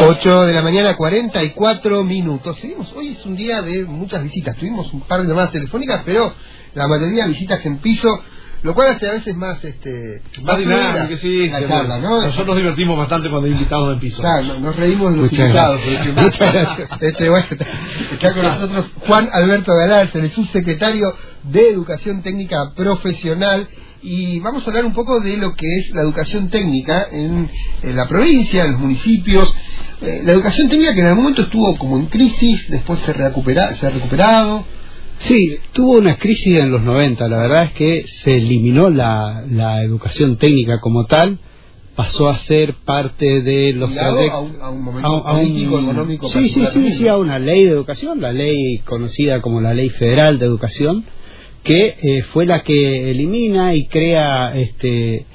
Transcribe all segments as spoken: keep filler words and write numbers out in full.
ocho de la mañana, cuarenta y cuatro minutos. Seguimos, hoy es un día de muchas visitas. Tuvimos un par de llamadas telefónicas, pero la mayoría de visitas en piso, lo cual hace a veces más este más dinámico, sí, la charla, ¿no? Nosotros nos divertimos bastante cuando hay invitados en piso. Claro, nos reímos de los Muchas invitados. gracias. Muchas gracias. Este, bueno, está con nosotros Juan Alberto Galarza, el subsecretario de Educación Técnica Profesional. Y vamos a hablar un poco de lo que es la educación técnica en, en la provincia, en los municipios. Eh, la educación técnica que en algún momento estuvo como en crisis, después se, recupera, se ha recuperado. Sí, tuvo una crisis en los noventa. La verdad es que se eliminó la, la educación técnica como tal, pasó a ser parte de los proyectos. A un, a un momento a, político, a un, económico. Sí, sí, sí, sí, a una ley de educación, la ley conocida como la Ley Federal de Educación, que eh, fue la que elimina y crea este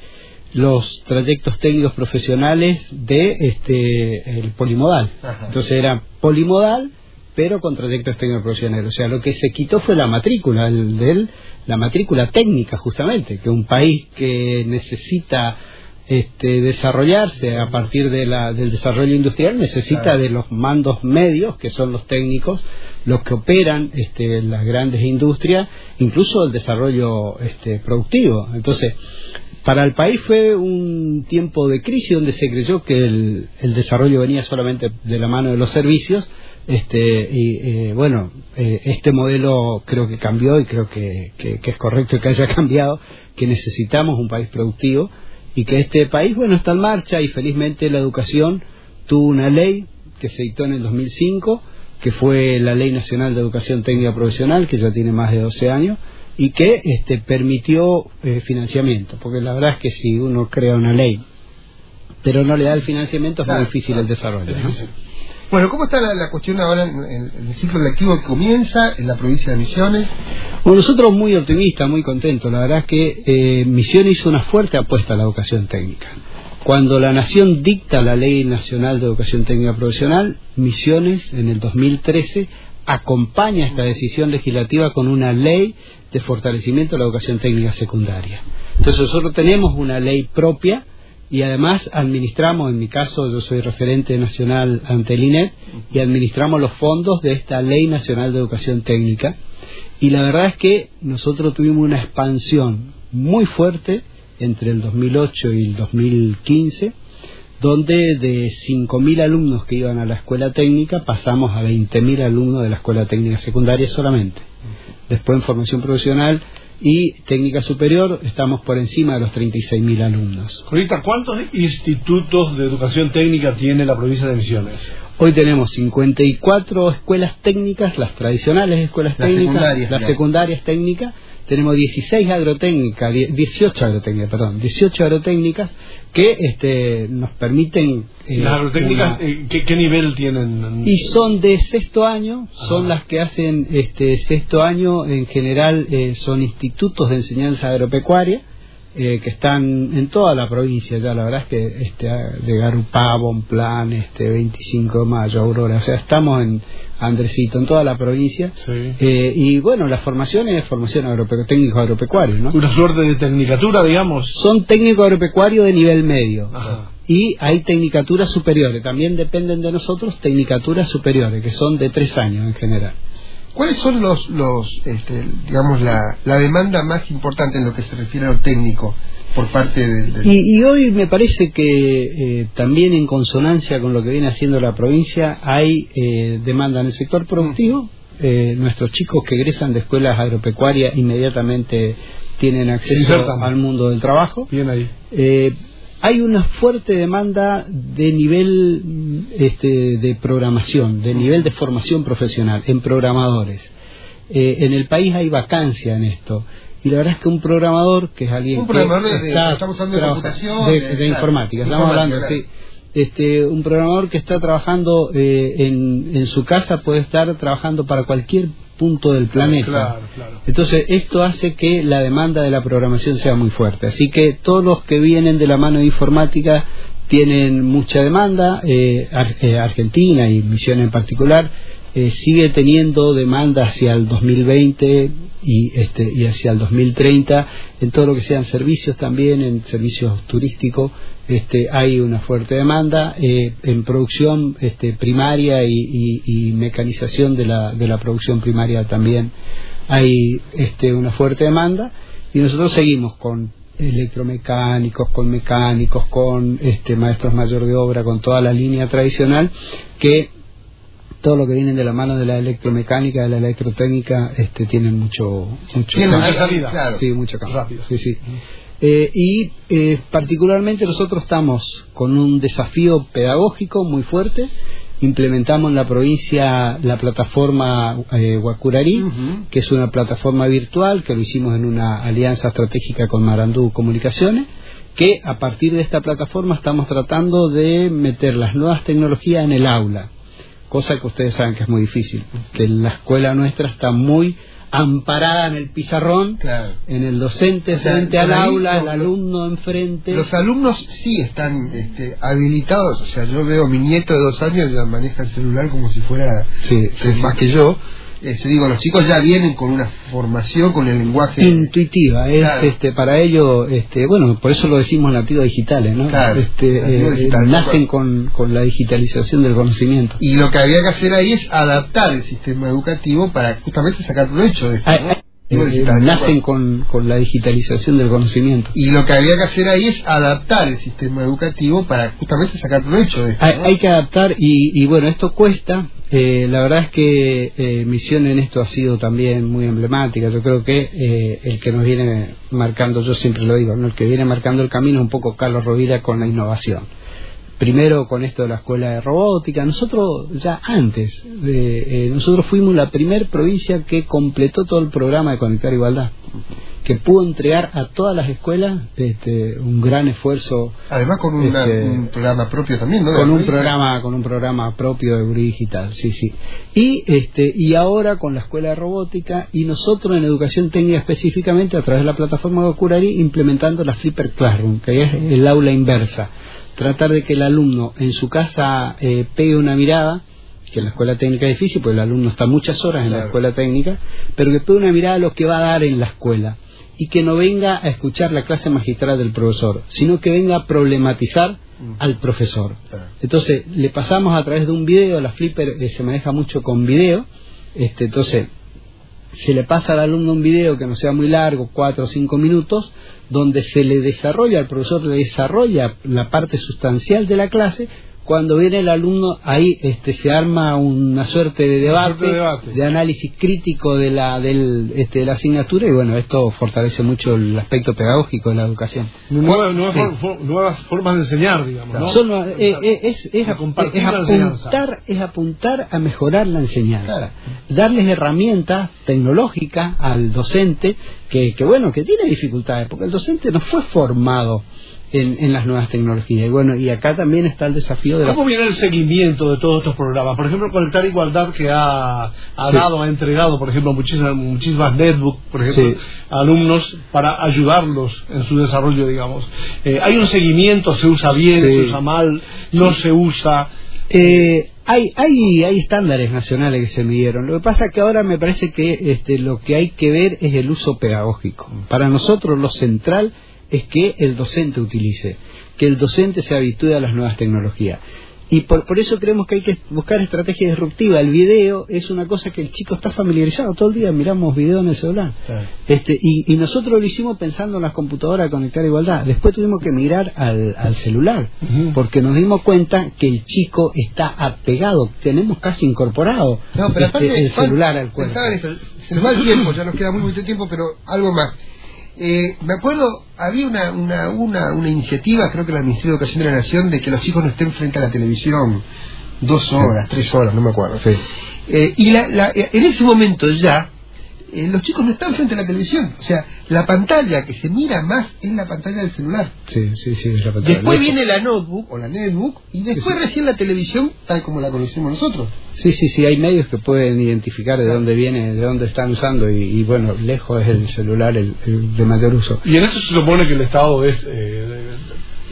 los trayectos técnicos profesionales de este el polimodal. Ajá. Entonces era polimodal pero con trayectos técnicos profesionales. O sea, lo que se quitó fue la matrícula el, del, la matrícula técnica, justamente, que un país que necesita este desarrollarse a partir de la, del desarrollo industrial necesita claro. de los mandos medios, que son los técnicos, los que operan este, las grandes industrias, incluso el desarrollo este, productivo. Entonces, para el país fue un tiempo de crisis donde se creyó que el, el desarrollo venía solamente de la mano de los servicios, este y eh, bueno, eh, este modelo creo que cambió y creo que, que, que es correcto que haya cambiado, que necesitamos un país productivo y que este país, bueno, está en marcha y felizmente la educación tuvo una ley que se dictó en el dos mil cinco, que fue la Ley Nacional de Educación Técnica Profesional, que ya tiene más de doce años, y que este, permitió eh, financiamiento, porque la verdad es que si uno crea una ley pero no le da el financiamiento es claro, muy difícil claro, el desarrollo, ¿no? Bueno, ¿cómo está la, la cuestión ahora en, en el ciclo lectivo que comienza en la provincia de Misiones? Bueno, nosotros muy optimistas, muy contentos. La verdad es que eh, Misiones hizo una fuerte apuesta a la educación técnica. Cuando la Nación dicta la Ley Nacional de Educación Técnica Profesional, Misiones en el dos mil trece acompaña esta decisión legislativa con una ley de fortalecimiento de la educación técnica secundaria. Entonces nosotros tenemos una ley propia y además administramos, en mi caso yo soy referente nacional ante el I N E T, y administramos los fondos de esta Ley Nacional de Educación Técnica, y la verdad es que nosotros tuvimos una expansión muy fuerte entre el dos mil ocho y el dos mil quince, donde de cinco mil alumnos que iban a la escuela técnica pasamos a veinte mil alumnos de la escuela técnica secundaria solamente. Después en formación profesional y técnica superior estamos por encima de los treinta y seis mil alumnos. Ahorita, ¿cuántos institutos de educación técnica tiene la provincia de Misiones? Hoy tenemos cincuenta y cuatro escuelas técnicas, las tradicionales escuelas las técnicas, secundarias, las claro. secundarias técnicas. Tenemos dieciséis agrotécnicas, dieciocho agrotécnicas, perdón, dieciocho agrotécnicas que este, nos permiten... Eh, ¿Las agrotécnicas una... ¿qué, qué nivel tienen? Y son de sexto año, son ah. las que hacen este sexto año, en general eh, son institutos de enseñanza agropecuaria, eh, que están en toda la provincia ya, la verdad es que este, de Garupá, Bonplan, este, veinticinco de mayo, Aurora, o sea, estamos en Andresito, en toda la provincia, sí. eh, y bueno, la formación es formación agrope- técnico agropecuario, ¿no? Una suerte de tecnicatura, digamos. Son técnico agropecuario de nivel medio. Ajá. Y hay tecnicaturas superiores, también dependen de nosotros, tecnicaturas superiores, que son de tres años en general. ¿Cuáles son los, los este, digamos, la, la demanda más importante en lo que se refiere a lo técnico por parte del... del... Y, y hoy me parece que eh, también en consonancia con lo que viene haciendo la provincia hay eh, demanda en el sector productivo. Eh, nuestros chicos que egresan de escuelas agropecuarias inmediatamente tienen acceso al mundo del trabajo. Bien ahí. Eh, Hay una fuerte demanda de nivel este, de programación, de nivel de formación profesional en programadores. Eh, en el país hay vacancia en esto. Y la verdad es que un programador, que es alguien un que programador de, está, estamos hablando de computación, de, de, de claro, informática, estamos informática, hablando, claro. sí. Este, un programador que está trabajando eh, en, en su casa puede estar trabajando para cualquier punto del planeta. Claro, claro. Entonces esto hace que la demanda de la programación sea muy fuerte, así que todos los que vienen de la mano de informática tienen mucha demanda. eh, Ar- eh, Argentina y Misiones en particular eh, sigue teniendo demanda hacia el dos mil veinte y este y hacia el dos mil treinta en todo lo que sean servicios, también en servicios turísticos. Este, hay una fuerte demanda eh, en producción este, primaria y, y, y mecanización de la, de la producción primaria también hay este, una fuerte demanda, y nosotros seguimos con electromecánicos, con mecánicos, con este, maestros mayor de obra, con toda la línea tradicional, que todo lo que viene de la mano de la electromecánica, de la electrotécnica, este, tienen mucho mucho Tiene campo. mucha salida, claro. Sí, mucho campo. Rápido. Sí, sí. Eh, y eh, particularmente nosotros estamos con un desafío pedagógico muy fuerte. Implementamos en la provincia la plataforma eh, Guacurarí, uh-huh. que es una plataforma virtual que lo hicimos en una alianza estratégica con Marandú Comunicaciones, que a partir de esta plataforma estamos tratando de meter las nuevas tecnologías en el aula, cosa que ustedes saben que es muy difícil, que la escuela nuestra está muy amparada en el pizarrón, claro. en el docente, o sea, frente al aula, no, el alumno enfrente. Los alumnos sí están este, habilitados, o sea, yo veo a mi nieto de dos años ya maneja el celular como si fuera sí, sí, más sí. que yo. Este, digo, los chicos ya vienen con una formación, con el lenguaje intuitiva, es claro. este para ello, este, bueno, por eso lo decimos nativos digitales, ¿no? Claro, este, eh, digital, nacen con, con la digitalización del conocimiento. Y lo que había que hacer ahí es adaptar el sistema educativo para justamente sacar provecho de esto, ay, ¿no? ay. Eh, nacen con, con la digitalización del conocimiento. Y lo que había que hacer ahí es adaptar el sistema educativo para justamente sacar provecho de esto, hay, ¿no? hay que adaptar y, y bueno, esto cuesta. Eh, la verdad es que eh, Misión en esto ha sido también muy emblemática. Yo creo que eh, el que nos viene marcando, yo siempre lo digo, ¿no? El que viene marcando el camino es un poco Carlos Rovira con la innovación. Primero con esto de la escuela de robótica. Nosotros ya antes, eh, eh, nosotros fuimos la primer provincia que completó todo el programa de Conectar Igualdad, que pudo entregar a todas las escuelas este, un gran esfuerzo. Además con una, este, un programa propio también, ¿no? Con un programa, con un programa propio de Uri Digital, sí, sí. Y este y ahora con la escuela de robótica, y nosotros en educación técnica específicamente a través de la plataforma de Guacurarí implementando la Flipper Classroom, que es el aula inversa. Tratar de que el alumno en su casa eh, pegue una mirada, que en la escuela técnica es difícil porque el alumno está muchas horas en claro. la escuela técnica, pero que pegue una mirada a lo que va a dar en la escuela, y que no venga a escuchar la clase magistral del profesor, sino que venga a problematizar uh-huh. al profesor. Claro. Entonces le pasamos a través de un video, la Flipper eh, se maneja mucho con video, este, entonces se le pasa al alumno un video que no sea muy largo, cuatro o cinco minutos, donde se le desarrolla, al profesor le desarrolla la parte sustancial de la clase. Cuando viene el alumno, ahí este, se arma una suerte de debate, de, debate. de análisis crítico de la del, este, de la asignatura, y bueno, esto fortalece mucho el aspecto pedagógico de la educación. Nuevas, nuevas, sí. for, nuevas formas de enseñar, digamos, ¿no? Son, eh, eh, es, es, es, es, apuntar, es apuntar a mejorar la enseñanza, claro. darles herramientas tecnológicas al docente, que, que bueno, que tiene dificultades, porque el docente no fue formado En, en las nuevas tecnologías. Y bueno, y acá también está el desafío de ¿Cómo la... viene el seguimiento de todos estos programas? Por ejemplo, Conectar Igualdad, que ha, ha sí. dado, ha entregado, por ejemplo, muchísimas, muchísimas netbooks, por ejemplo, sí. a alumnos para ayudarlos en su desarrollo, digamos. Eh, ¿Hay un seguimiento? ¿Se usa bien? Sí. ¿Se usa mal? ¿No sí. se usa? Eh, hay, hay, hay estándares nacionales que se midieron. Lo que pasa es que ahora me parece que este, lo que hay que ver es el uso pedagógico. Para nosotros lo central es que el docente utilice, que el docente se habitúe a las nuevas tecnologías. Y por, por eso creemos que hay que buscar estrategia disruptiva. El video es una cosa que el chico está familiarizado. Todo el día miramos video en el celular. Claro. Este, y, y nosotros lo hicimos pensando en las computadoras de Conectar Igualdad. Después tuvimos que migrar al, al celular, uh-huh. porque nos dimos cuenta que el chico está apegado. Tenemos casi incorporado no, pero este, aparte, el celular al cuerpo. Se nos va el tiempo, ya nos queda muy mucho tiempo, pero algo más. Eh, me acuerdo, había una, una, una, una iniciativa, creo que la Ministerio de Educación de la Nación, de que los chicos no estén frente a la televisión dos horas, sí. tres horas, no me acuerdo. Sí. Eh, y la, la, en ese momento ya, eh, los chicos no están frente a la televisión. O sea, la pantalla que se mira más es la pantalla del celular. Sí, sí, sí, es la pantalla. Después viene la notebook o la netbook, y después sí, sí. recién la televisión, tal como la conocemos nosotros. Sí, sí, sí, hay medios que pueden identificar de claro. dónde viene, de dónde están usando, y, y bueno, lejos es el celular el, el de mayor uso. Y en eso se supone que el Estado es... Eh,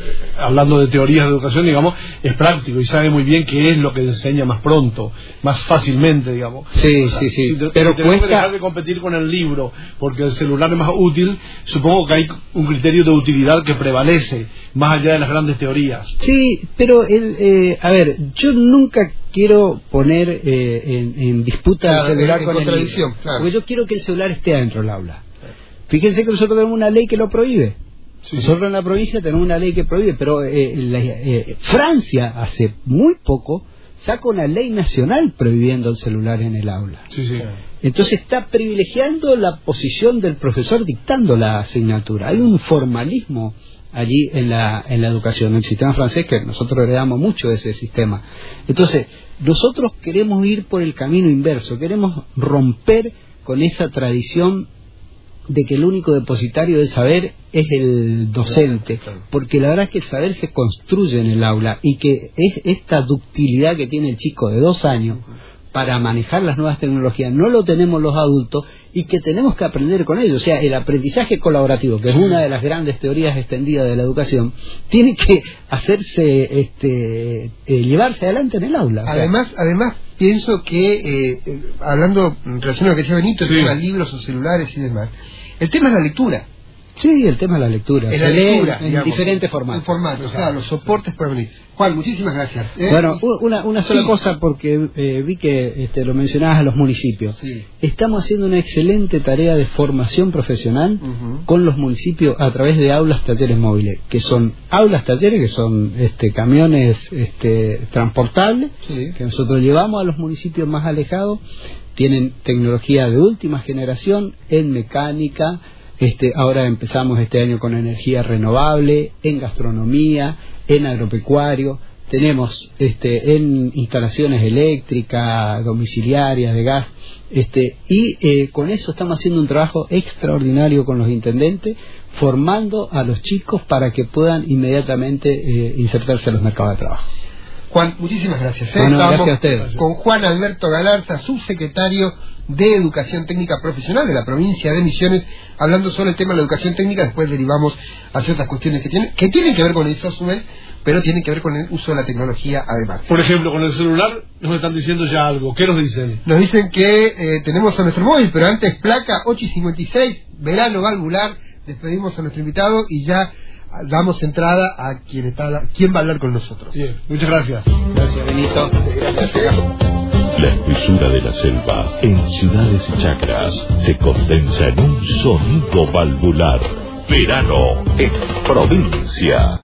hablando de teorías de educación, digamos, es práctico y sabe muy bien qué es lo que enseña más pronto, más fácilmente, digamos. Sí, o sea, sí, sí. Si te, pero si cuesta... que dejar de competir con el libro, porque el celular es más útil, supongo que hay un criterio de utilidad que prevalece, más allá de las grandes teorías. Sí, pero, el, eh, a ver, yo nunca quiero poner eh, en, en disputa claro, el celular en, con en el libro, claro. porque yo quiero que el celular esté adentro del aula. Fíjense que nosotros tenemos una ley que lo prohíbe. Sí. Nosotros en la provincia tenemos una ley que prohíbe, pero eh, la, eh, Francia hace muy poco saca una ley nacional prohibiendo el celular en el aula. Sí, sí. Entonces está privilegiando la posición del profesor dictando la asignatura. Hay un formalismo allí en la, en la educación, en el sistema francés, que nosotros heredamos mucho de ese sistema. Entonces, nosotros queremos ir por el camino inverso, queremos romper con esa tradición de que el único depositario del saber es el docente, porque la verdad es que el saber se construye en el aula y que es esta ductilidad que tiene el chico de dos años para manejar las nuevas tecnologías no lo tenemos los adultos y que tenemos que aprender con ellos. O sea, el aprendizaje colaborativo, que es una de las grandes teorías extendidas de la educación, tiene que hacerse, este, eh, llevarse adelante en el aula. Además, o sea, además pienso que, eh, eh, hablando en relación a lo que decía Benito, sí. el tema de libros o celulares y demás, el tema es la lectura. Sí, el tema es la lectura. Es se la lectura, lee en digamos, diferentes formatos. En formatos, claro, los soportes pueden venir. Juan, muchísimas gracias. ¿eh? Bueno, una, una sola sí. cosa, porque eh, vi que este, lo mencionabas a los municipios. Sí. Estamos haciendo una excelente tarea de formación profesional uh-huh. con los municipios a través de aulas talleres móviles, que son aulas talleres, que son este, camiones este, transportables, sí. que nosotros llevamos a los municipios más alejados. Tienen tecnología de última generación en mecánica. Este, ahora empezamos este año con energía renovable, en gastronomía, en agropecuario, tenemos este, en instalaciones eléctricas, domiciliarias, de gas, este, y eh, con eso estamos haciendo un trabajo extraordinario con los intendentes, formando a los chicos para que puedan inmediatamente eh, insertarse en los mercados de trabajo. Juan, muchísimas gracias. ¿eh? Bueno, gracias a ustedes. Con Juan Alberto Galarza, subsecretario de Educación Técnica Profesional de la provincia de Misiones, hablando sobre el tema de la educación técnica. Después derivamos hacia otras cuestiones que tienen que tienen que ver con eso, pero tienen que ver con el uso de la tecnología además. Por ejemplo, con el celular nos están diciendo ya algo. ¿Qué nos dicen? Nos dicen que eh, tenemos a nuestro móvil, pero antes placa ocho y cincuenta y seis, verano valvular. Despedimos a nuestro invitado y ya damos entrada a quien está, quien va a hablar con nosotros. Bien, muchas gracias. Gracias, Benito. Gracias. La espesura de la selva en ciudades y chacras se condensa en un sonido valvular. Verano en provincia.